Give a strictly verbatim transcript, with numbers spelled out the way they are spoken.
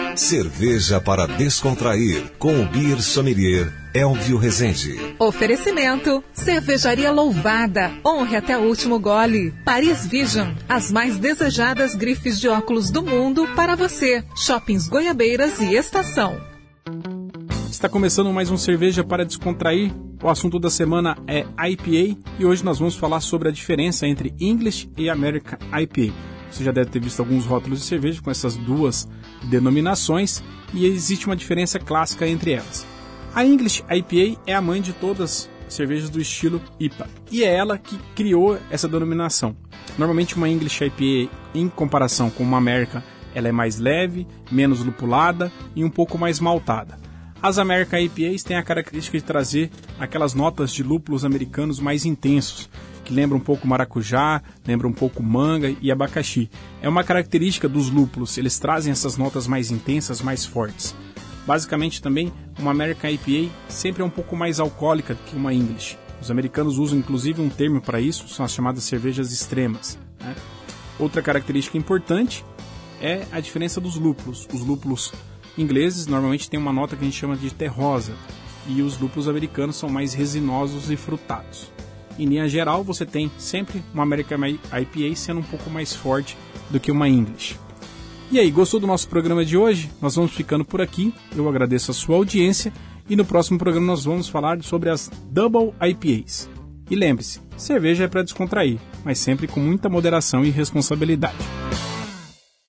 Cerveja para descontrair, com o Beer Sommelier Elvio Rezende. Oferecimento: Cervejaria Louvada. Honre até o último gole. Paris Vision, as mais desejadas grifes de óculos do mundo para você. Shoppings Goiabeiras e Estação. Está começando mais um Cerveja para Descontrair. O assunto da semana é I P A e hoje nós vamos falar sobre a diferença entre English e American I P A. Você já deve ter visto alguns rótulos de cerveja com essas duas denominações e existe uma diferença clássica entre elas. A English I P A é a mãe de todas as cervejas do estilo I P A e é ela que criou essa denominação. Normalmente uma English I P A, em comparação com uma American, ela é mais leve, menos lupulada e um pouco mais maltada. As American I P As têm a característica de trazer aquelas notas de lúpulos americanos mais intensos, que lembram um pouco maracujá, lembram um pouco manga e abacaxi. É uma característica dos lúpulos, eles trazem essas notas mais intensas, mais fortes. Basicamente também, uma American I P A sempre é um pouco mais alcoólica que uma English. Os americanos usam inclusive um termo para isso, são as chamadas cervejas extremas, né? Outra característica importante é a diferença dos lúpulos. Os lúpulos ingleses normalmente têm uma nota que a gente chama de terrosa e os lúpulos americanos são mais resinosos e frutados. Em linha geral, você tem sempre uma American I P A sendo um pouco mais forte do que uma English. E aí, gostou do nosso programa de hoje? Nós vamos ficando por aqui. Eu agradeço a sua audiência e no próximo programa nós vamos falar sobre as Double I P As. E lembre-se, cerveja é para descontrair, mas sempre com muita moderação e responsabilidade.